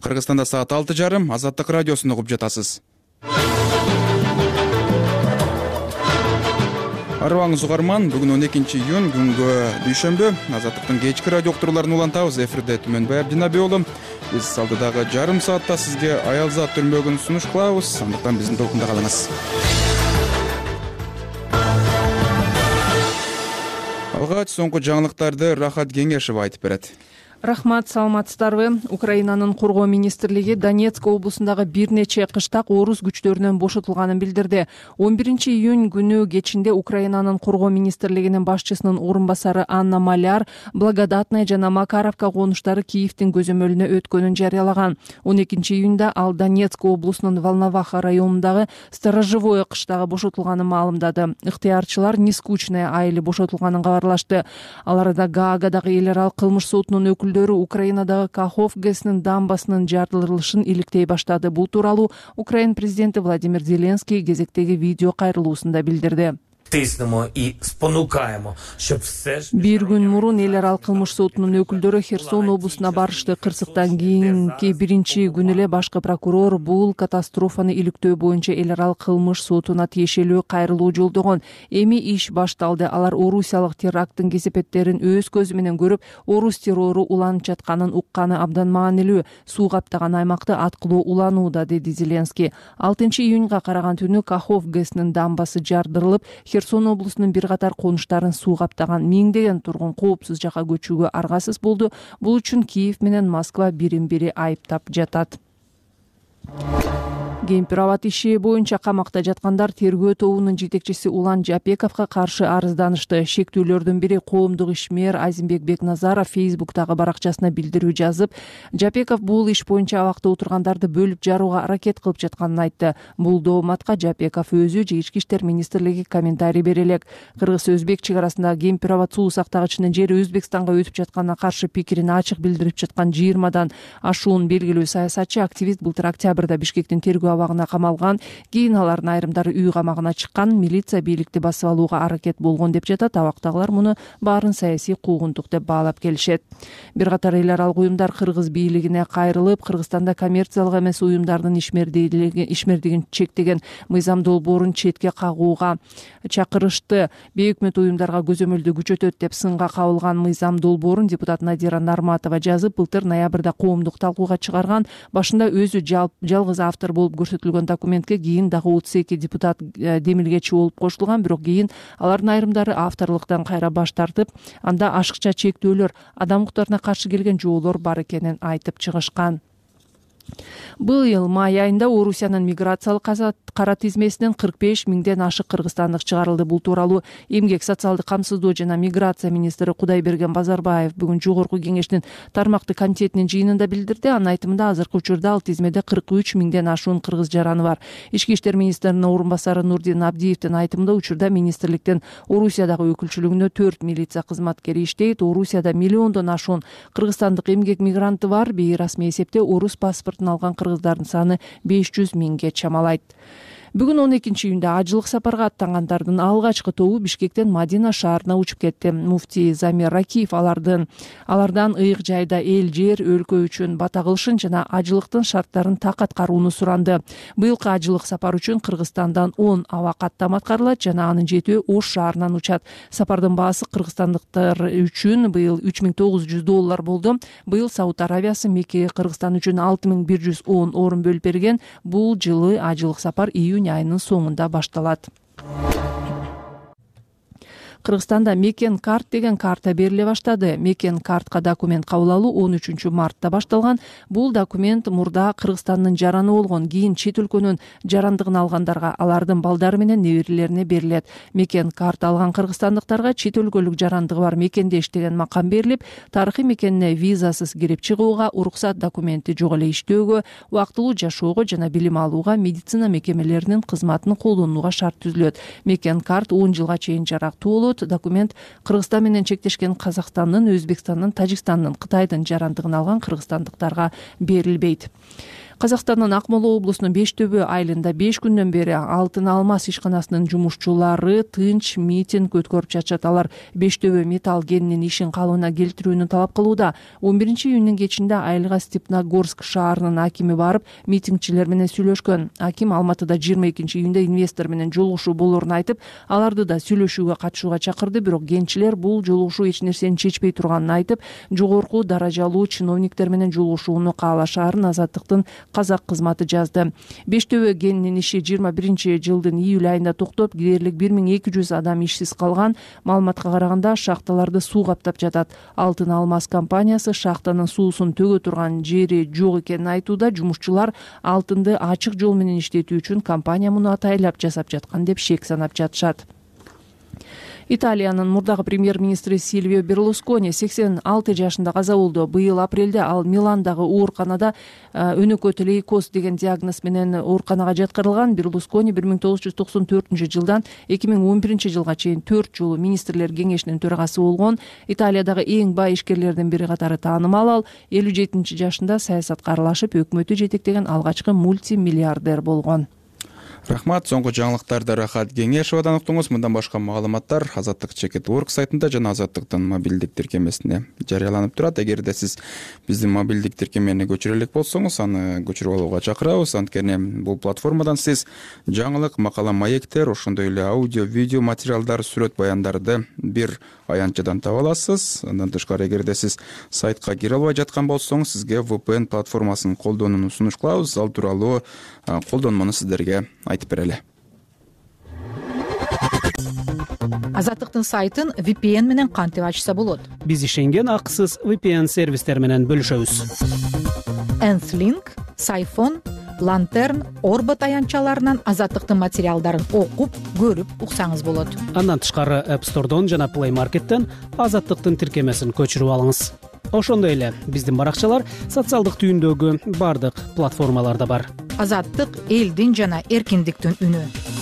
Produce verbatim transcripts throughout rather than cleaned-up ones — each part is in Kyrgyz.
Кыргызстанда саат алты жарым, Азаттык радиосунда угуп жатасыз. Арыбаңыз угарман, бүгүн он экинчи июнь, күнгө дүйшөмбү. Азаттыктын кечки радио уктурууларын улантабыз. Эфирде Түмөнбай Абдинаби уулу. Биз алдыдагы жарым саатта сизге аялзат түрмөгүн сунуш кылабыз. Андыктан биздин толкунда калыңыз. Алгач соңку жаңылыктарды Рахат Кеңешева айтып берет. Рахмат, саламатсыздарбы. Украинанын коргоо министрлиги Донецк облусундагы бир нече кыштак орус күчтөрүнөн бошотулганын билдирди. он биринчи июнь күнү кечинде Украинанын коргоо министрлигинин башчысынын орун басары Анна Маляр Благодатная жана Макаровка конуштары Киевдин көзөмөлүнө өткөнүн жарыялаган. он экинчи июнда ал Донецк облусунун Волноваха районундагы Сторожевое кыштагы бошотулганын маалымдады. Ыктыярчылар Нескучная айылы бошотулганын кабарлашты. Аларда Гаагадагы эл аралык кылмыш сотунун өкүлдөрү Украинадагы Кахов ГЭСнин дамбасынын жардырылышын иликтей баштады. Бул тууралуу Украин президенти Владимир Зеленский кезектеги видео кайрылуусунда билдирди. Тиснемо і спонукаємо, щоб все ж бир күн мурун эл аралык кылмыш сотунун өкүлдөрү Херсон облусуна барышты. Кырсыктан кийинки биринчи күнү эле башкы прокурор бул катастрофаны иликтөө боюнча эл аралык кылмыш сотуна тиешелүү кайрылуу жолдогон. Эми иш башталды. Алар орусиялык теракттын кесепеттерин өз көзү менен көрүп, орус террору уланып жатканын укканы абдан маанилүү. Суу каптаган аймакты аткылоо уланууда, деди Зеленский. алтынчы июнга караган түнү Кахов ГЭСнин дамбасы жардырылып, Херсон облусунун бир катар конуштарын суу каптаган. Миңдеген тургун коопсуз жакка көчүүгө аргасыз болду. Бул үчүн Киев менен Москва бирин-бири айыптап жатат. Гемпирабад иши боюнча камакта жаткандар тергөө тобунун жетекчиси Улан Жапековго каршы арызданышты. Шектүүлөрдүн бири коомдук ишмер Азимбек Бекназаров Фейсбуктагы баракчасына билдирүү жазып, Жапеков бул иш боюнча абакта отургандарды бөлүп жарууга аракет кылып жатканын айтты. Бул дооматка Жапеков өзү же Ички иштер министрлиги комментарий бере элек. Кыргыз-өзбек чек арасындагы Гемпирабад суу сактагычынын жери Өзбекстанга өтүп жатканына каршы пикирин ачык билдирип жаткан жыйырмадан ашуун белгилүү саясатчы активист былтыр октябрда Бишкектин тергөө абагына камалган. Кийин алардын айрымдары үй камагына чыккан. Милиция бийликти басып алууга аракет болгон деп жатат. Абактагылар муну баарын саясий куугунтук деп баалап келишет. Бир катар эл аралык уюмдар кыргыз бийлигине кайрылып, Кыргызстанда коммерциялык эмес уюмдардын ишмердигин чектеген мыйзам долбоорун четке кагууга чакырышты. Бейөкмөт уюмдарга көзөмөлдү күчөтөт деп сынга кабылган мыйзам долбоорун депутат Надира Нарматова жазып, былтыр ноябрда коомдук талкууга чыгарган. Башында өзү жалгыз автор болуп көрсөтүлгөн документке кийин дагы отуз эки депутат демилгечи болуп кошулган, бирок кийин алардын айрымдары авторлуктан кайра баш тартып, анда ашыкча чектөөлөр, адам укуктарына каршы келген жоолор бар экенин айтып чыгышкан. Быйыл май айында Орусиянын миграциялык кара тизмесинен кырк беш миңден ашык кыргызстандык чыгарылды. Бул тууралуу Эмгек, социалдык камсыздоо жана миграция министри Кудайберген Базарбаев бүгүн жогорку кеңештин тармактык комитетинин жыйынында билдирди. Анын айтымында азыркы учурда ал тизмеде кырк үч миңден ашуун кыргыз жараны бар. Ички иштер министринин орун басары Нурдин Абдиевдин айтымында учурда министрликтин Орусиядагы өкүлчүлүгүндө төрт милиция кызматкери иштейт. Орусияда миллиондон ашуун кыргызстандык эмгек мигранты бар. Бейрасмий эсепте орус паспорт алган кыргыздардын саны беш жүз миңге чамалайт. Бүгүн он экинчи июнда ажылык сапарга аттангандардын алгачкы тобу Бишкектен Мадина шаарына учуп кетти. Муфтий Замир Ракиев алардын алардан ыйык жайда эл жер өлкө үчүн бата кылышын жана ажылыктын шарттарын так аткарууну суранды. Быйылкы ажылык сапар үчүн Кыргызстандан он аба каттама аткарылат жана анын жетөө Ош шаарынан учат. Сапардын баасы кыргызстандыктар үчүн быйыл үч миң тогуз жүз доллар болду. Быйыл Сауд Аравиясы Мекке Кыргызстан үчүн алты миң бир жүз он орун бөлүп берген. Бул жылы ажылык сапар июнь айынын соңунда башталат. Кыргызстанда Мекен карт деген карта бериле баштады. Мекен картка документ кабыл алуу он үчүнчү мартта башталган. Бул документ мурда Кыргызстандын жараны болгон, кийин чет өлкөнүн жарандыгын алгандарга, алардын балдары менен неберелерине берилет. Мекен карт алган кыргызстандыктарга чет өлкөлүк жарандыгы бар мекенде иштеген макам берилип, тарыхый мекенине визасыз кирип чыгууга, уруксат документи жок эле иштөөгө, убактылуу жашоого жана билим алууга, медицина мекемелеринин кызматын колдонууга шарт түзүлөт. Мекен карт он жылга чейин жарактуу болот. Документ Кыргызстан менен чектешкен Казакстандын, Өзбекстандын, Тажикстандын, Кытайдын жарандыгын алган кыргызстандыктарга берилбейт. Казакстандын Акмола облусунун Беш Төбө айылында беш күндөн бери Алтын Алмаз ишканасынын жумушчулары тынч митинг өткөрүп жатышат. Алар Беш Төбө металл кенинин ишин калыбына келтирүүнү талап кылууда. он биринчи июндун кечинде айылга Степногорск шаарынын акими барып митингчилер менен сүйлөшкөн. Аким Алматыда жыйырма экинчи июнда инвестор менен жолугушуу болоорун айтып, аларды да сүйлөшүүгө катышууга чакырды. Бирок кенчилер бул жолугушуу эч нерсени чечпей турганын айтып, жогорку даражалуу чиновниктер менен жолугушууну каалашаарын Азаттыктын казак кызматы жазды. Беш Төбө кенинин иши жыйырма биринчи жылдын июль айында токтоп, дээрлик бир миң эки жүз адам ишсиз калган. Маалыматка караганда шахталарды суу каптап жатат. Алтын Алмаз компаниясы шахтанын суусун төгө турган жери жок экенин айтууда. Жумушчулар алтынды ачык жол менен иштетүү үчүн компания муну атайлап жасап жаткан деп шек санап жатышат. Италиянын мурдагы премьер-министри Сильвио Берлускони сексен алты жашында каза болду. Быйыл апрелде ал Миландагы ооруканада өнөкөт лейкоз деген диагноз менен ооруканага жаткырылган. Берлускони бир миң тогуз жүз токсон төртүнчү жылдан эки миң он биринчи жылга чейин төрт жолу министрлер кеңешинин төрагасы болгон. Италиядагы эң бай ишкерлердин бири катары таанымал. Ал элүү жетинчи жашында саясатка аралашып, өкмөтү жетектеген алгачкы мультимиллиардер болгон. Рахмат. Соңку жаңылыктарды Рахат Кеңешевадан уктуңуз. Мындан башка маалыматтар Азаттык чекит орг сайтында жана Азаттыктын мобилдик тиркемесине жарыяланып турат. Эгерде сиз биздин мобилдик тиркемени көчүрө элек болсоңуз, аны көчүрүп алууга чакырабыз. Анткени бул платформадан сиз жаңылык, макала, маектер, ошондой эле аудио, видео материалдар, сүрөт баяндарды бир аянтчадан таба аласыз. Андан тышкары, эгерде сиз сайтка кире албай жаткан болсоңуз, сизге ви пи эн платформасын колдонууну сунуш кылабыз. Ал тууралуу колдонмону сиздерге айтып берели. Азаттыктын сайтын ви пи эн менен кантип ачса болот? Биз ишенген акысыз ви пи эн сервистер менен бөлүшөбүз. Nthling, Сайфон, Lantern, Orbit аянтчаларынан Азаттыктын материалдарын окуп, көрүп уксаңыз болот. Андан тышкары App Store'дон жана Play Market'тен Азаттыктын тиркемесин көчүрүп алыңыз. Ошондой эле биздин баракчалар социалдык түйүндөгү бардык платформаларда бар. Азаттык элдин жана эркиндиктин үнү.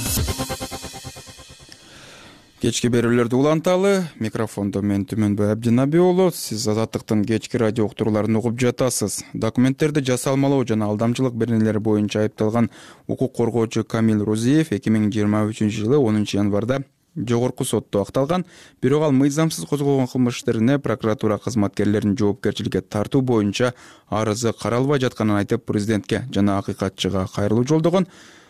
Кечки берүүлөрдү уланталы. Микрофондо мен Түмөнбай Абдинаби уулу. Сиз Азаттыктын кечки радио уктурууларын угуп жатасыз. Документтерди жасалмалоо жана алдамчылык беренелери боюнча айыпталган укук коргоочу Камил Рузиев эки миң жыйырма үчүнчү жылы онунчу январда жогорку сотто акталган. Бирок ал мыйзамсыз козголгон кылмыш иштерине прокуратура кызматкерлерин жоопкерчиликке тартуу боюнча арызы каралбай жатканын айтып, президентке жана акыйкатчыга кайрылуу жолдогон.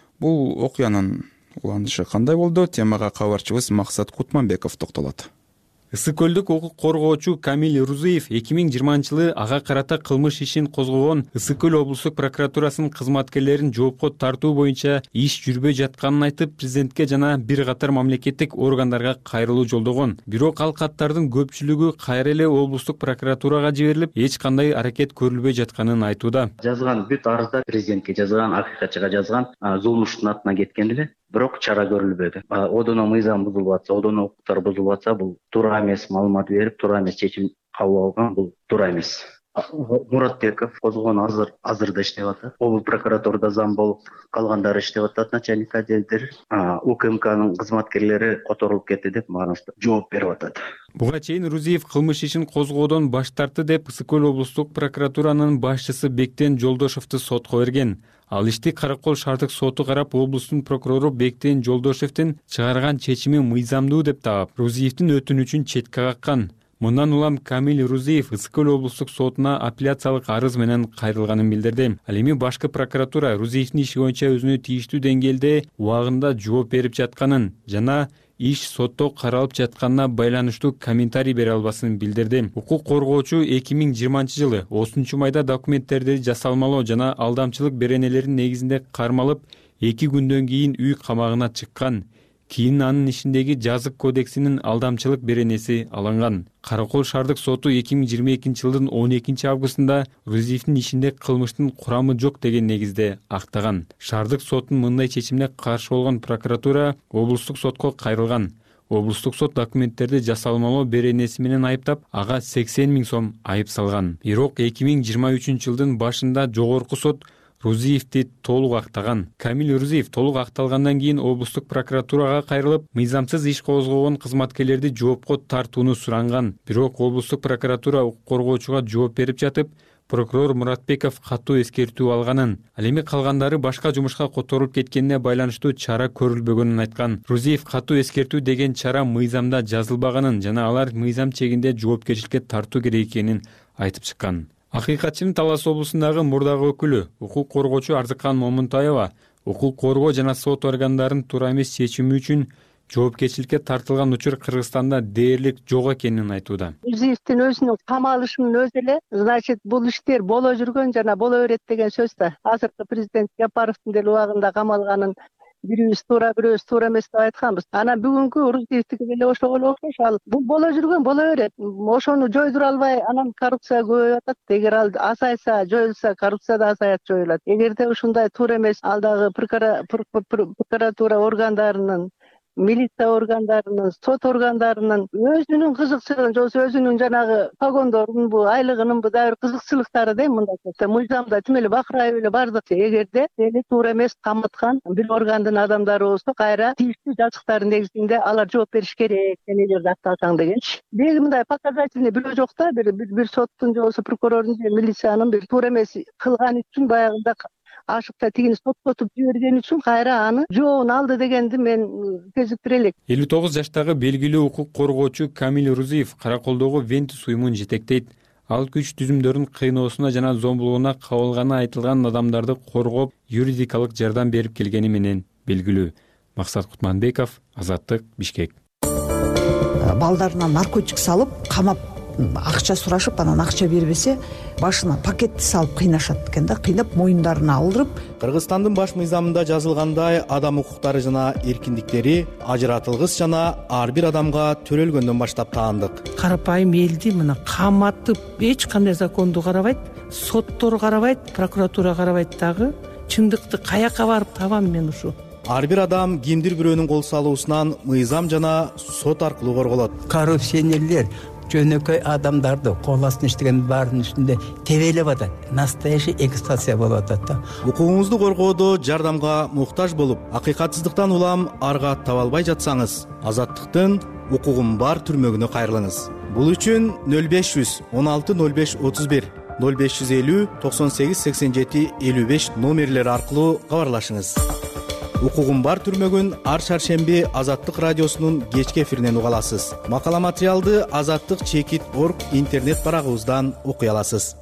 Бул окуянын уланышы кандай болду? Темага кабарчыбыз Максат Кутманбеков токтолот. Ысык көлдүк укук коргоочу Камил Рузиев эки миң жыйырманчы жылы ага карата кылмыш ишин козгогон. Ысык көл облустук прокуратурасынын кызматкерлерин жоопко тартуу боюнча иш жүрбөй жатканын айтып, президентке жана бир катар мамлекеттик органдарга кайрылуу жолдогон. Бирок ал каттардын көпчүлүгү кайра эле облустук прокуратурага жиберилип, эч кандай аракет көрүлбөй жатканын айтууда. Жазган бүт арыздар президентке жазган, акыйкатчыга жазган, зулмуштун атына кеткен эле. Бирок чара көрүлбөдү. Одоно мыйзам бузулуп атса, одоно укуктар бузулуп атса, бул туура эмес маалымат берип, туура эмес чечим кабыл алган, бул туура эмес. Муратбеков козгон азыр азырда иштеп атат. Облус прокуратурада зам болуп калгандары иштеп атат, начальник отделдер. УКМКнын кызматкерлери которулуп кетти деп мага жооп берип атат. Буга чейин Рузиев кылмыш ишин козгоодон баш тартты деп Ысык көл облустук прокуратуранын башчысы Бектен Жолдошевду сотко берген. Ал ишти Каракол шаардык соту карап, облустун прокурору Бектен Жолдошевдин чыгарган чечими мыйзамдуу деп таап, Рузиевдин өтүнүчүн четке каккан. Мындан улам Камил Рузиев Ысык көл облустук сотуна апелляциялык арыз менен кайрылганын билдирди. Ал эми башкы прокуратура Рузиевдин иши боюнча өзүнө тийиштүү деңгээлде убагында жооп берип жатканын жана иш сотто каралып жатканына байланыштуу комментарий бере албасын билдирди. Укук коргоочу эки миң жыйырманчы жылы отузунчу майда документтерди жасалмалоо жана алдамчылык беренелерин негизинде кармалып, эки күндөн кийин үй камагына чыккан. Кийин анын ишиндеги жазык кодексинин алдамчылык беренеси алынган. Каракол шаардык соту эки миң жыйырма экинчи жылдын он экинчи августунда Рузиевдин ишинде кылмыштын курамы жок деген негизде актаган. Шаардык соттун мындай чечимине каршы болгон прокуратура облустук сотко кайрылган. Облустук сот документтерди жасалмалоо беренеси менен айыптап, ага сексен миң сом айып салган. Бирок эки миң жыйырма үчүнчү жылдын башында жогорку сот Рузиевди толук актаган. Камил Рузиев толук акталгандан кийин облустук прокуратурага кайрылып, мыйзамсыз иш козгогон кызматкерлерди жоопко тартууну суранган. Бирок облустук прокуратура укук коргоочуга жооп берип жатып, прокурор Муратбеков катуу эскертүү алганын, ал эми калгандары башка жумушка которулуп кеткенине байланыштуу чара көрүлбөгөнүн айткан. Рузиев катуу эскертүү деген чара мыйзамда жазылбаганын жана алар мыйзам чегинде жоопкерчиликке тартуу керек экенин айтып чыккан. Акыйкатчынын Талас облусундагы мурдагы өкүлү, укук коргоочу Арзыкан Момунтаева укук коргоо жана сот органдарынын туура эмес чечими үчүн жоопкерчиликке тартылган учур Кыргызстанда дээрлик жок экенин айтууда. Рузиевдин өзүнүн камалышынын өзү эле, значит, бул иштер боло жүргөн жана боло берет деген сөз да. Азыркы президент Жапаровдун деле убагында камалганын бирибиз туура, бирөөбүз туура эмес деп айтканбыз. Анан бүгүнкү Рузиевдики деле ошого окшош. Ал бул боло жүргөн боло берет. Ошону жойдура албай, анан коррупция көбөйүп атат. Эгер ал азайса, жоюлса, коррупция да азаят, жоюлат. Эгерде ушундай туура эмес ал дагы прокуратура органдарынын, милиция органдарынын, сот органдарынын өзүнүн кызыкчылыгын, же өзүнүн жанагы погондорунбу, айлыгынынбу дагы бир кызыкчылыктары дейм, мындай болсо мыйзамда тим эле бакырайып эле бардык. Эгерде эли туура эмес каматкан бир органдын адамдары болсо, кайра тийиштүү жазыктардын негизинде алар жооп бериш керек, эмелерди акталсаң дегенчи. Деги мындай показательный бирөө жок да, бир бир соттун же болбосо прокурордун же милициянын бир туура эмес кылган үчүн баягында ашыкта тигини соттотуп жибергени үчүн кайра аны жообун алды дегенди мен кезиктире элек. элүү тогуз жаштагы белгилүү укук коргоочу Камил Рузиев Караколдогу Вентис уюмун жетектейт. Ал күч түзүмдөрүнүн кыйноосуна жана зомбулугуна кабылганы айтылган адамдарды коргоп, юридикалык жардам берип келгени менен белгилүү. Максат Кутманбеков, Азаттык, Бишкек. Балдарына наркотик салып, камап акча сурашып, анан акча бербесе, башына пакетти салып кыйнашат экен да, кыйнап моюндарына алдырып. Кыргызстандын баш мыйзамында жазылгандай, адам укуктары жана эркиндиктери ажыратылгыс жана ар бир адамга төрөлгөндөн баштап таандык. Карапайым элди мына каматып, эч кандай законду карабайт, соттор карабайт, прокуратура карабайт дагы. Чындыкты каяка барып табам мен ушу? Ар бир адам кимдир бирөөнүн кол салуусунан мыйзам жана сот аркылуу корголот. Коррупционерлер жөнөкөй адамдарды кол астына иштеген баарынын үстүндө тебелеп атат. Настоящий эксплуатация болуп атат да. Укугуңузду коргоодо жардамга муктаж болуп, акыйкатсыздыктан улам арга таба албай жатсаңыз, Азаттыктын укугум бар түрмөгүнө кайрылыңыз. Бул үчүн нөл беш жүз он алты нөл беш отуз бир, нөл беш жүз элүү токсон сегиз сексен жети элүү беш номерлери аркылуу кабарлашыңыз. Укугум бар түрмөгүн ар шаршемби Азаттык радиосунун кечки эфиринен уга аласыз. Макала материалды Азаттык чекит орг интернет барагыбыздан окуй аласыз.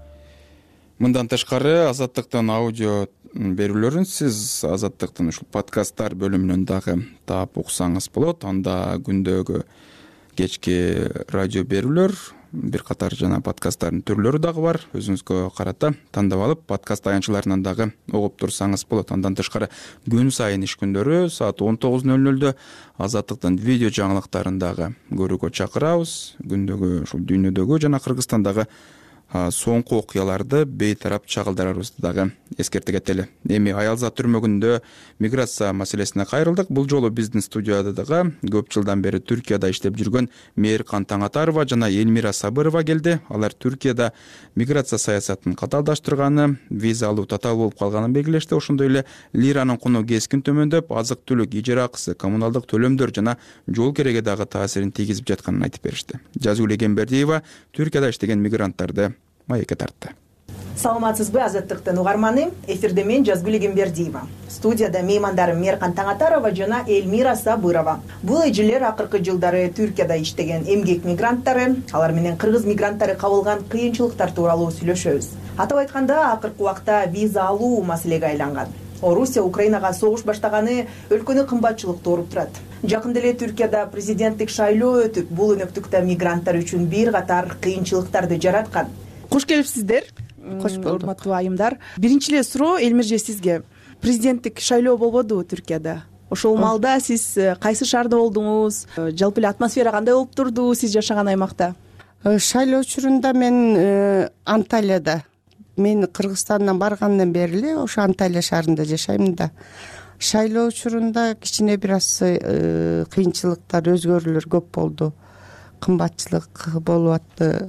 Мындан тышкары Азаттыктын аудио берүүлөрүн сиз Азаттыктын ушул подкасттар бөлүмүнөн дагы таап уксаңыз болот. Анда күндөгү кечки радио берүүлөр, бир катар жана подкасттардын түрлөрү дагы бар. Өзүңүзгө карата тандап алып, подкаст аянтчыларынан дагы угуп турсаңыз болот. Андан тышкары күн сайын иш күндөрү саат он тогуз нөл нөлдө Азаттыктын видео жаңылыктарын дагы көрүүгө чакырабыз. Күндөгү ушул дүйнөдөгү жана Кыргызстандагы соңку окуяларды бейтарап чагылдырарыбызды дагы эскерте кетели. Эми Аялзат түрмөгүндө миграция маселесине кайрылдык. Бул жолу биздин студияда дагы көп жылдан бери Түркияда иштеп жүргөн Мээркан Таңатарова жана Элмира Сабырова келди. Алар Түркияда миграция саясатын каталдаштырганы, виза алуу татаал болуп калганын белгилешти. Ошондой эле лиранын куну кескин төмөндөп, азык-түлүк, ижара акысы, коммуналдык төлөмдөр жана жол кереге дагы таасирин тийгизип жатканын айтып беришти. Жазгүл Эгембердиева Түркияда иштеген мигранттарды маекке тартты. Саламатсызбы, Азаттыктын угарманы? Эфирде мен Жазгүл Эгембердиева. Студияда меймандарым Мээркан Таңатарова жана Элмира Сабырова. Бул эжелер акыркы жылдары Түркияда иштеген эмгек мигранттары, алар менен кыргыз мигранттары кабылган кыйынчылыктар тууралуу сүйлөшөбүз. Атап айтканда, акыркы убакта виза алуу маселеге айланган. Орусия Украинага согуш баштаганы өлкөнү кымбатчылык тооруп турат. Жакында эле Түркияда президенттик шайлоо өтүп, бул өнөктүктө мигранттар үчүн бир катар кыйынчылыктарды жараткан. Кош келипсиздер. Кош болдук. Урматтуу айымдар. Биринчи эле суроо Элмирже сизге. Президенттик шайлоо болбодубу Түркияда? Ошол маалда сиз кайсы шаарда болдуңуз? Жалпы эле атмосфера кандай болуп турду сиз жашаган аймакта? Шайлоо учурунда мен Анталияда. Мен Кыргызстандан баргандан бери эле ошо Анталия шаарында жашайм да. Шайлоо учурунда кичине бир аз кыйынчылыктар, өзгөрүүлөр көп болду. Кымбатчылык болуп атты.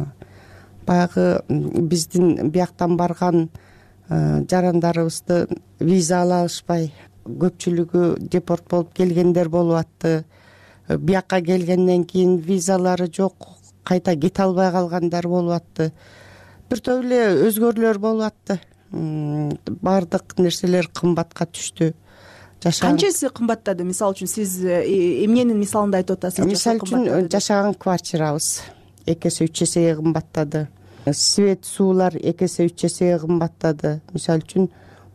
Баягы биздин бияктан барган жарандарыбызды виза ала алышпай, көпчүлүгү депорт болуп келгендер болуп атты. Биякка келгенден кийин визалары жок, кайта кете албай калгандар болуп атты. бир топ эле өзгөрүүлөр болуп атты. Баардык нерселер кымбатка түштү. Канчасы кымбаттады? Мисалы үчүн сиз эмненин мисалында айтып атасыз? Мисалы үчүн жашаган квартирабыз эки эсе үч эсеге кымбаттады. Свет, суулар эки эсе үч эсеге кымбаттады. Мисалы үчүн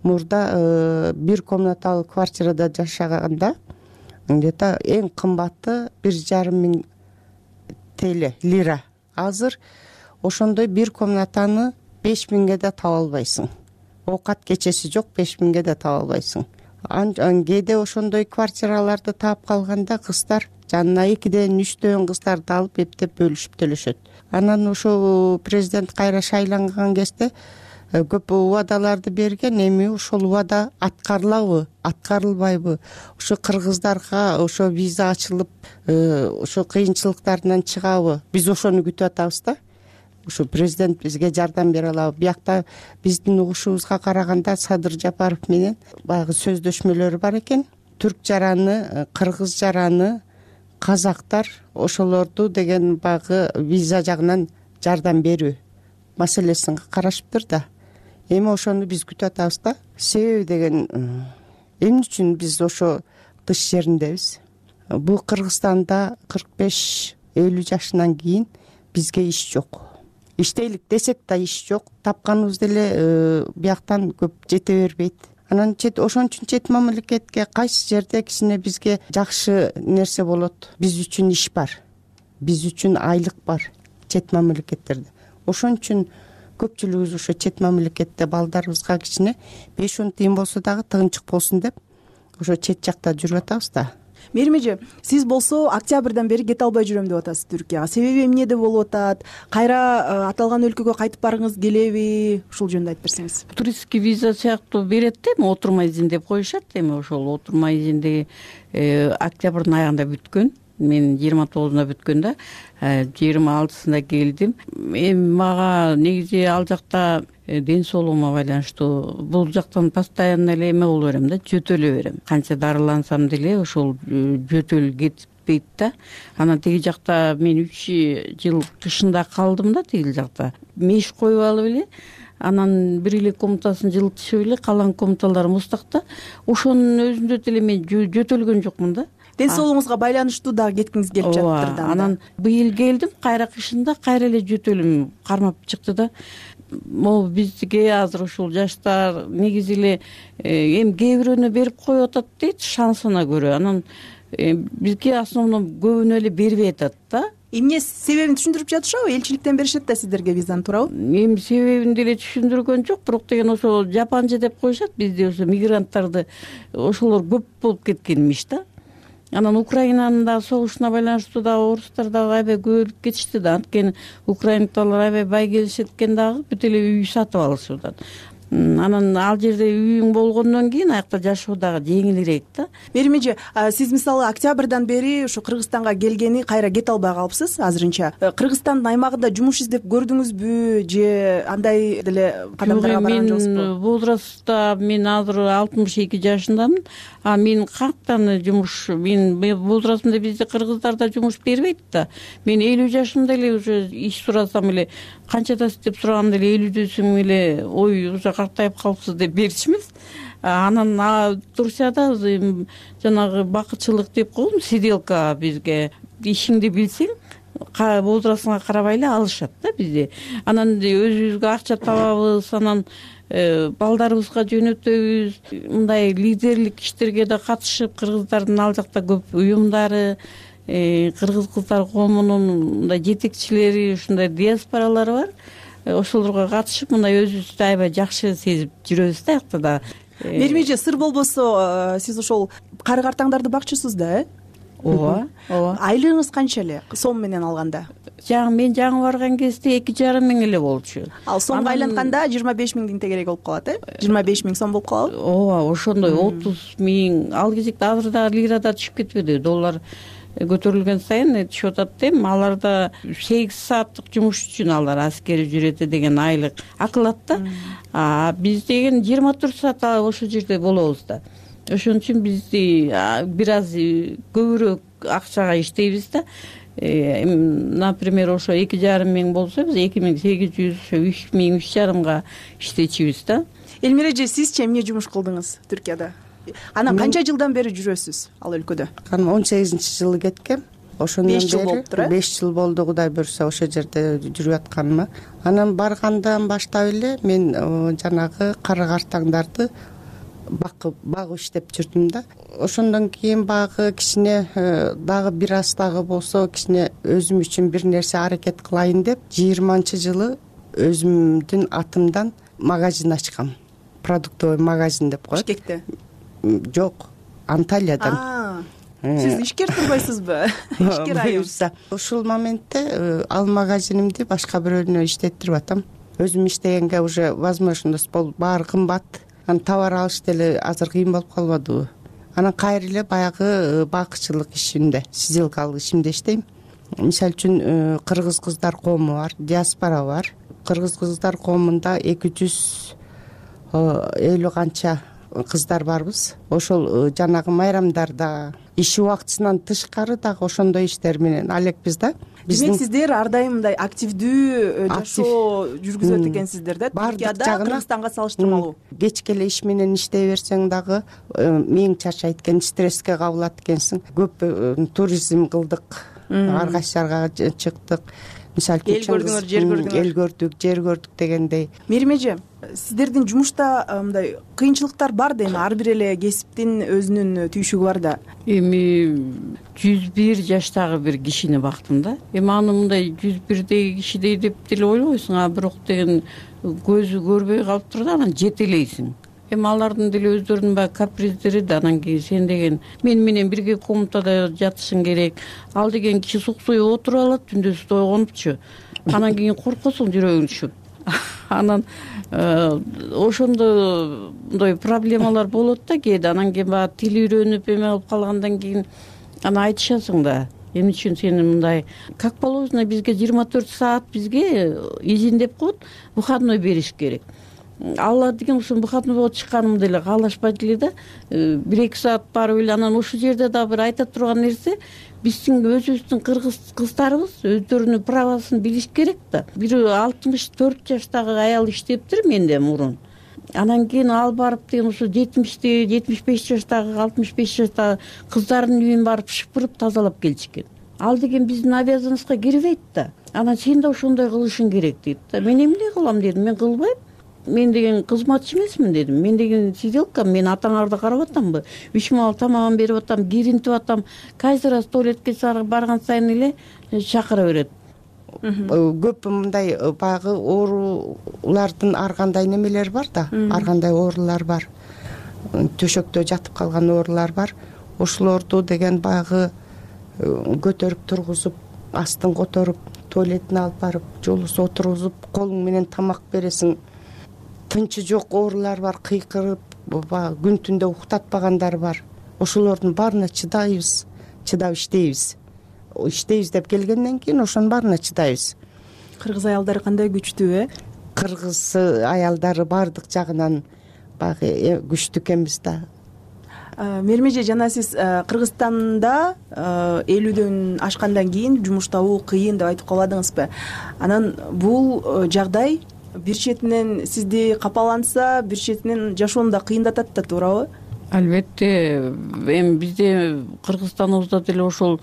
мурда бир комнаталуу квартирада жашаганда где то эң кымбаты бир жарым миң теле лира. Азыр ошондой бир комнатаны беш миңге да таба албайсың. Оокат кечеси жок, беш миңге да таба албайсың. Кээде ошондой квартираларды таап калганда кыздар жанына экиден үчтөн кыздарды алып эптеп бөлүшүп төлөшөт. Анан ошо президент кайра шайланган кезде көп убадаларды берген, эми ошол убада аткарылабы, аткарылбайбы? Ошо кыргыздарга ошо виза ачылып, ошо кыйынчылыктарынан чыгабы? Биз ошону күтүп атабыз да. Ошо президент бизге жардам бере алабы? Биякта биздин угушубузга караганда Садыр Жапаров менен баягы сөздөшмөлөр бар экен. Түрк жараны, кыргыз жараны, казактар ошолорду деген баягы виза жагынан жардам берүү маселесин карашыптыр да. Эми ошону биз күтүп атабыз да. Себеби деген эмне үчүн биз ошо тыш жериндебиз? Бул Кыргызстанда кырк беш элүү жашынан кийин бизге иш жок. Иштейлик десек да иш жок. Тапканыбыз деле бияктан көп жете бербейт. Анан чет ошон үчүн чет мамлекетке кайсы жерде кичине бизге жакшы нерсе болот. Биз үчүн иш бар. Биз үчүн айлык бар чет мамлекеттерде. Ошон үчүн көпчүлүгүбүз ошо чет мамлекетте балдарыбызга кичине беш он тыйын болсо дагы тыгынчык болсун деп ошо чет жакта жүрүп атабыз да. Мээрим эже, сиз болсо октябрдан бери кете албай жүрөм деп атасыз Түркияга. Себеби эмнеде болуп атат? Кайра аталган өлкөгө кайтып баргыңыз келеби? Ушул жөнүндө айтып берсеңиз. Туристский виза сыяктуу берет да, эми отурма изин деп коюшат. Эми ошол отурма изинди октябрдын аягында бүткөн. Мен жыйырма тогузунда бүткөн да, жыйырма алтысында келдим. Эми мага негизи ал жакта ден соолугума байланыштуу бул жактан постоянно эле эме боло берем да, жөтөлө берем. Канча дарылансам деле ошол жөтөл кетпейт да. Анан тиги жакта мен үч жыл тышында калдым да, тиги жакта. Меш коюп алып эле, анан бир эле комнатасын жылытышып эле, калган комнаталар муздакта. Ошонун өзүндө деле мен жөтөлгөн жокмун да. Ден соолугуңузга байланыштуу дагы кеткиңиз келип жатыптыр да. Анан быйыл келдим, кайра кышында кайра эле жөтөлүм кармап чыкты да. Могу бизге азыр ушул жаштар негизи эле эми кээ бирөөнө берип коюп атат дейт, шансына көрө. Анан бизге основном көбүнө эле бербей атат да. Эмне себебин түшүндүрүп жатышабы? Элчиликтен беришет да сиздерге визаны, туурабы? Эми себебин деле түшүндүргөн жок, бирок деген ошо жапанчы деп коюшат. Бизде ошо мигранттарды ошолор көп болуп кеткенмиш да. Анан Украинанын да согушуна байланыштуу дагы орустар дагы аябай көбөйүп кетишти да. Анткени украиндалар аябай бай келишет экен дагы, бүт эле үй сатып алышып атат. Анан ал жерде үйүң болгондон кийин аякта жашоо дагы жеңилирээк да. Мээрим эже, сиз мисалы октябрдан бери ушу Кыргызстанга келгени кайра кете албай калыпсыз азырынча. Кыргызстандын аймагында жумуш издеп көрдүңүзбү же андай деле кадамдарга барган жоксузбу? Мен возрастта мен азыр алтымыш эки жашындамын. А мен кантан жумуш, мен возрастымда бизде кыргыздарда жумуш бербейт да. Мен элүү жашымда эле уже иш сурасам эле канчадасыз деп сураганда эле элүүдөсүң эле, ой, уже картайып калыпсыз деп беришмиз. Анан Турцияда жанагы бакытчылык деп коем, сиделка бизге ишиңди билсең, возрастыңа карабай эле алышат да бизде. Анан өзүбүзгө акча табабыз, анан балдарыбызга жөнөтөбүз. Мындай лидерлик иштерге да катышып, кыргыздардын ал жакта көп уюмдары, кыргыз кыздар коомунун мындай жетекчилери, ушундай диаспоралары бар. Ошолорго катышып, мындай өзүбүздү аябай жакшы сезип жүрөбүз да аяқта да. Мээрим эже, сыр болбосо, сиз ошол кары картаңдарды бакчысыз да, э? Ооба, ооба. Айлыгыңыз канча эле сом менен алганда? Жаңы мен жаңы барган кезде эки жарым миң эле болчу. Ал сомго айлантканда жыйырма беш миңдин тегерек болуп калат, э? жыйырма беш миң сом болуп калабы? Ооба, ошондой отуз миң. Ал кезекте азыр да лирада түшүп кетпеди. Доллар көтөрүлгөн сайын түшүп атат дейм. Аларда сегиз сааттык жумуш үчүн алар аскери жүрөтө деген айлык акылат да. А биз деген жыйырма төрт саат ошол жерде болобуз да. Ошон үчүн биз бир аз көбүрөөк акчага иштейбиз да. например ошо эки жарым миң болсо биз эки миң сегиз жүз үч миң үч жарымга иштечүбүз да. Элмира эже, сизчи эмне жумуш кылдыңыз Түркияда? Анан канча жылдан бери жүрөсүз ал өлкөдө? он сегизинчи жылы кеткем. Ошондон беш жыл болуптур э? беш жыл болду, Кудай буюрса ошол жерде жүрүп атканыма. Анан баргандан баштап эле мен жанагы кара картаңдарды багып багып иштеп жүрдүм да. Ошондон кийин багы кичине дагы бир аз дагы болсо кичине өзүм үчүн бир нерсе аракет кылайын деп жыйырманчы жылы өзүмдүн атымдан магазин ачкам. Продуктовый магазин деп коет. Бишкекте? Жок, Анталиядан. Сиз ишкер турбайсызбы? Ишкер айым. Ушул моментте ал магазинимди башка бирөөнө иштеттирип атам. Өзүм иштегенге уже возможность болуп, баары кымбат. Анан товар алыш деле азыр кыйын болуп калбадыбы? Анан кайра эле баягы бакчылык ишинде, сиделкалык ишимде иштейм. Мисалы үчүн кыргыз кыздар коому бар, диаспора бар. Кыргыз кыздар коомунда эки жүз элүү канча кыздар барбыз. Ошол жанагы майрамдарда иш убактысынан тышкары дагы ошондой иштер менен алекпиз да. Демек сиздер ар дайым мындай активдүү жашоо жүргүзөт экенсиздер да. Түркияда Кыргызстанга салыштырмалуу. Кечке эле иш менен иштей берсең дагы мээң чачайт экен, стресске кабылат экенсиң. Көп туризм кылдык, ар кайсы жарга чыктык. Мисалы эл көрдүңөр, жер көрдүңөр. Эл көрдүк, жер көрдүк дегендей. Мерим эже, сиздердин жумушта мындай кыйынчылыктар бар да, эми ар бир эле кесиптин өзүнүн түйшүгү бар да. Эми жүз бир жаштагы бир кишини бактым да. Эми аны мындай жүз бирдеги кишидей деп деле ойлобойсуң, а бирок деген көзү көрбөй калып турду, анан жетелейсиң. Эми алардын деле өздөрүнүн баягы каприздери да, анан кийин сен деген мен менен бирге комнатада жатышың керек. Ал деген киши суксуюп отуруп алат, түндөсү тойгонупчу. Анан кийин коркосуң жүрөгүң түшүп. Анан ошондо мындай проблемалар болот да кээде. Анан кийин баягы тил үйрөнүп эме болуп калгандан кийин аны айтышасың да. Эмне үчүн сени мындай как положено бизге жыйырма төрт саат бизге изин деп коет, выходной бериш керек. Алла деген ушул выходнойго чыкканымды эле каалашпайт эле да. бир эки саат барып эле анан ушул жерде дагы бир айта турган нерсе, биздин өзүбүздүн кыргыз кыздарыбыз өздөрүнүн правосын билиш керек да. Бир алтымыш төрт жаштагы аял иштептир менде мурун. Анан кийин ал барып деген ушу жетимишти, жетимиш беш жаштагы, алтымыш беш жаштагы кыздардын үйүн барып шыпырып тазалап келчүкен. Ал деген биздин обязанностька кирбейт да. Анан сен да ошондой кылышың керек дейт да. Мен эмне кылам дедим, мен кылбайм. Мен деген кызматчы эмесмин дедим. Мен деген сиделка, мен атаңарды карап атамбы? Үч маал тамагын берип атам, киринтип атам. Кайсы раз туалетке барган сайын эле чакыра берет. Көп мындай баягы оорулардын ар кандай немелери бар да, ар кандай оорулар бар. Төшөктө жатып калган оорулар бар. Ошолорду деген баягы көтөрүп тургузуп, астын которуп, туалетине алып барып, жолусу отургузуп, колуң менен тамак бересиң. Тынчы жок оорулар бар, кыйкырып, күн түндө уктатпагандар бар. Ошолордун баарына чыдайбыз, чыдап иштейбиз. Иштейбиз деп келгенден кийин ошонун баарына чыдайбыз. Кыргыз аялдары кандай күчтүү э? Кыргыз аялдары баардык жагынан баягы күчтүү экенбиз да. Мерим эже, жана сиз Кыргызстанда элүүдөн ашкандан кийин жумуш табуу кыйын деп айтып калбадыңызбы? Анан бул жагдай бир четинен сизди капаланса, бир четинен жашоону да кыйындатат да, туурабы? Албетте, эми бизде Кыргызстаныбызда деле ошол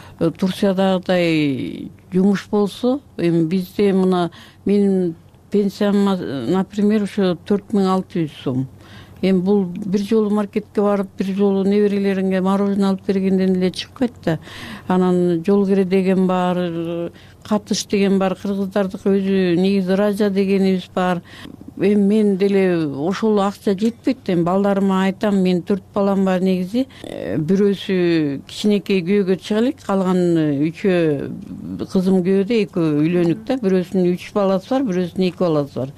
Турциядагыдай жумуш болсо, эми бизде мына менин пенсиям, например, ошо төрт миң алты жүз сом. Эми бул бир жолу маркетке барып, бир жолу неберелериңе мороженое алып бергенден эле чыкпайт да. Анан жол кире деген бар, катыш деген бар, кыргыздардыкы өзү негизи ража дегенибиз бар. Эми мен деле ошол акча жетпейт. Эми балдарыма айтам, мен төрт балам бар негизи. Бирөөсү кичинекей күйөөгө чыга элек, калган үчөө кызым күйөөдө, экөө үйлөнүк да. Бирөөсүнүн үч баласы бар, бирөөсүнүн эки баласы бар.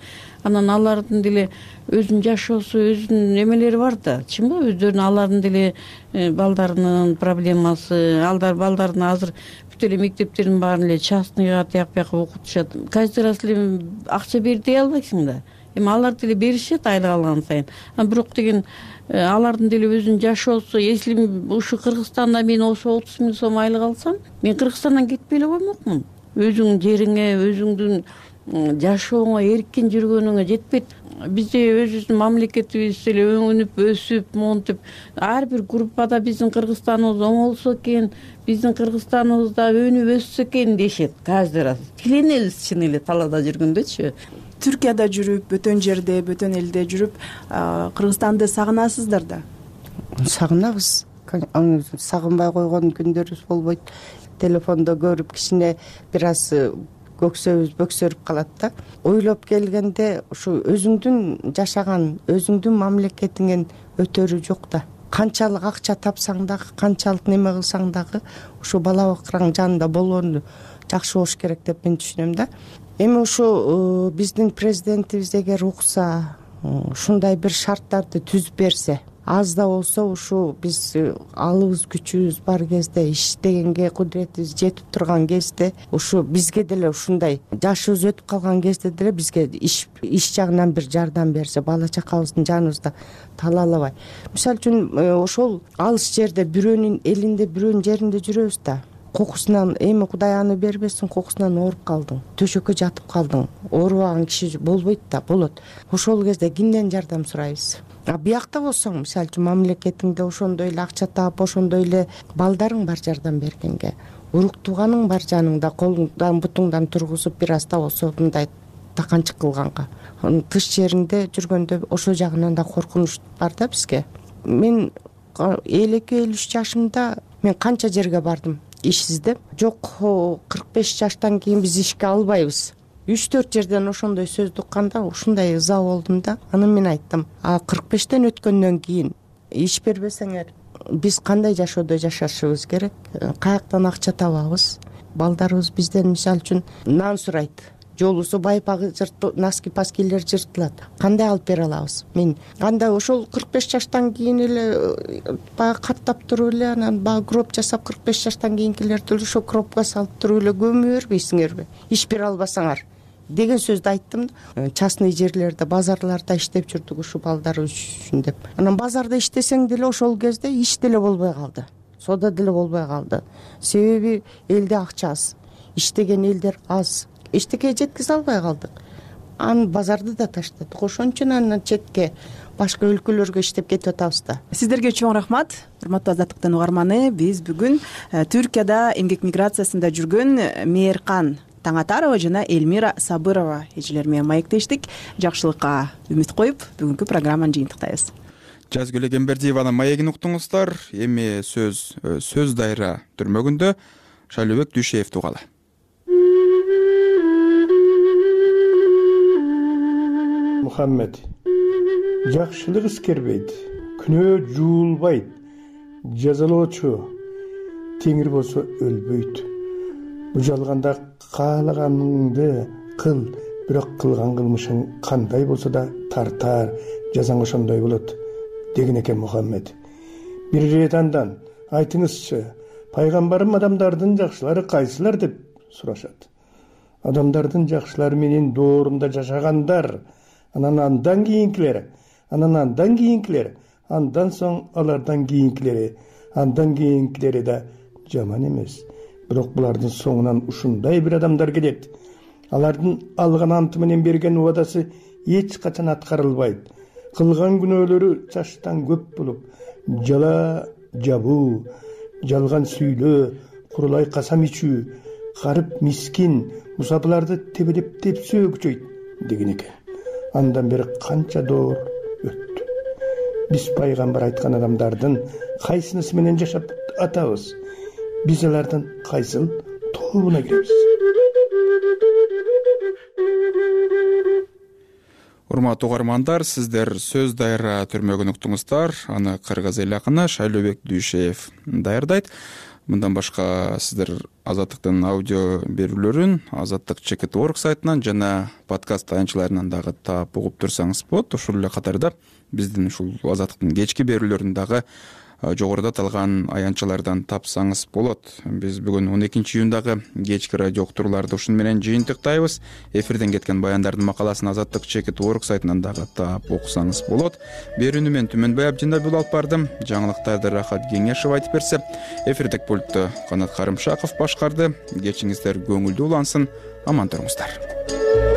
анан алардын деле өзүнүн жашоосу өзүнүн эмелери бар да, чынбы? Өздөрүнүн алардын деле балдарынын проблемасы, алдар балдарын азыр бүт эле мектептердин баарын эле частныйга тияк бияка окутушат. Каждый раз эле акча бер дей албайсың да. Эми алар деле беришет айлык алган сайын. Бирок деген алардын деле өзүнүн жашоосу, если ушу Кыргызстанда мен ошо отуз миң сом айлык алсам, мен Кыргызстандан кетпей эле коймокмун. Өзүңдүн жериңе, өзүңдүн жашооңо эркин жүргөнүңө жетпейт. Бизде өзүбүздүн мамлекетибиз эле өңүнүп, өсүп, монтип, ар бир группада биздин Кыргызстаныбыз оңолсо экен, биздин Кыргызстаныбызда өнүп өссө экен дешет каждый раз. Тиленебиз чын эле талаада жүргөндөчү. Түркияда жүрүп, бөтөн жерде, бөтөн элде жүрүп, Кыргызстанды сагынасыздар да? Сагынабыз. Сагынбай койгон күндөрүбүз болбойт. Телефондо көрүп кичине бир аз көксөбүз бөксөрүп калат да. Ойлоп келгенде ушу өзүңдүн жашаган, өзүңдүн мамлекетиңен өтөрү жок да. Канчалык акча тапсаң дагы, канчалык неме кылсаң дагы, ушу бала бакыраң жанында болгону жакшы болуш керек деп мен түшүнөм да. Эми ушу биздин президентибиз эгер укса, ушундай бир шарттарды түзүп берсе, аз да болсо ушу биз алыбыз күчүбүз бар кезде, иштегенге кудуретибиз жетип турган кезде, ушу бизге деле ушундай жашыбыз өтүп калган кезде деле бизге иш иш жагынан бир жардам берсе, бала чакабыздын жаныбызда талаалабай. Мисалы үчүн ошол алыс жерде бирөөнүн элинде, бирөөнүн жеринде жүрөбүз да. Кокусунан, эми Кудай аны бербесин, кокусунан ооруп калдың, төшөккө жатып калдың, оорубаган киши болбойт да, болот. Ошол кезде кимден жардам сурайбыз? А биякта болсоң, мисалы үчүн мамлекетиңде ошондой эле акча таап, ошондой эле балдарың бар жардам бергенге, урук тууганың бар жаныңда, колуңдан бутуңдан тургузуп бир аз да болсо мындай таканчык кылганга. Тыш жериңде жүргөндө ошол жагынан да коркунуч бар да бизге. Мен элүү эки элүү үч жашымда мен канча жерге бардым иш издеп. Жок, кырк беш жаштан кийин биз ишке албайбыз. үч төрт жерден ошондой сөздү укканда ушундай ыза болдум да. Анан мен айттым, а кырк бештен өткөндөн кийин иш бербесеңер биз кандай жашоодо жашашыбыз керек? Каяктан акча табабыз? Балдарыбыз бизден мисалы үчүн нан сурайт. Жолусу байпагы жыртылып, носки паскилер жыртылат. Кандай алып бере алабыз? Мен кандай ошол кырк беш жаштан кийин эле баягы каттап туруп эле, анан баягы гроб жасап кырк беш жаштан кийинкилерди ошо гробко салып туруп эле көмө бербейсиңерби? Иш бере албасаңар деген сөздү айттым. Частный жерлерде, базарларда иштеп жүрдүк ушу балдар үчүн деп. Анан базарда иштесең деле ошол кезде иш деле болбой калды. Сода деле болбой калды. Себеби элде акча аз. Иштеген элдер аз. Эчтеке жеткизе албай калдык. Аны базарды да таштадык. Ошон үчүн анан четке башка өлкөлөргө иштеп кетип атабыз да. Сиздерге чоң рахмат. Урматтуу Азаттыктын угарманы, биз бүгүн Түркияда эмгек миграциясында жүргөн Мээркан Таңатарова жана Элмира Сабырова эжелер менен маектештик. Жакшылыкка үмүт коюп, бүгүнкү программаны жыйынтыктайбыз. Жазгүл Эгембердиеванын маегин уктуңуздар. Эми сөз сөз дайра түрмөгүндө Шайлообек Дүйшеевди угалы. Мухаммед, жакшылык искербейт, күнөө жуулбайт, жазалоочу теңир болсо өлбөйт. Бужалганда каалаганыңды кыл, бирок кылган кылмышың кандай болсо да тартар, жазаң ошондой болот деген экен Мухаммед. Бир ирет андан, айтыңызчы, пайгамбарым адамдардын жакшылары кайсылар деп сурашат. Адамдардын жакшылары менен доорунда жашагандар, анан андан кийинкилери, анан андан кийинкилери, андан соң алардан кийинкилери, андан кийинкилери да жаман эмес. Бирок булардын соңунан ушундай бир адамдар келет. Алардын алган анты менен берген убадасы эч качан аткарылбайт. Кылган күнөөлөрү чачтан көп болуп, жала жабуу, жалган сүйлөө, курулай касам ичүү, карып мискин, мусапыларды тебелеп тепсөө күчөйт деген экен. Андан бери канча доор өттү. Биз пайгамбар айткан адамдардын кайсынысы менен жашап атабыз? Биз алардын кайсыл тобуна киребиз? Урматтуу угармандар, сиздер сөз дайра түрмөгүн уктуңуздар. Аны кыргыз эл акыны Шайлообек Дүйшеев даярдайт. мындан башка сиздер Азаттыктын аудио берүүлөрүн азаттык чекит точка орг сайтынан жана подкаст таянчларынан дагы таап угуп турсаңыз болот. Ошол эле катарда биздин ушул Азаттыктын кечки берүүлөрүн дагы жогоруда аталган аянтчалардан тапсаңыз болот. Биз бүгүн он экинчи июндагы кечки радио уктурууларды ушуну менен жыйынтыктайбыз. Эфирден кеткен баяндардын макаласын азаттык чекит точка орг сайтынан дагы таап окусаңыз болот. Берүүнү мен Түмөнбай Абдинабил алып бардым. Жаңылыктарды Рахат Кеңешев айтып берсе, эфирдик пультту Канат Карымшаков башкарды. Кечиңиздер көңүлдүү улансын. Аман туруңуздар.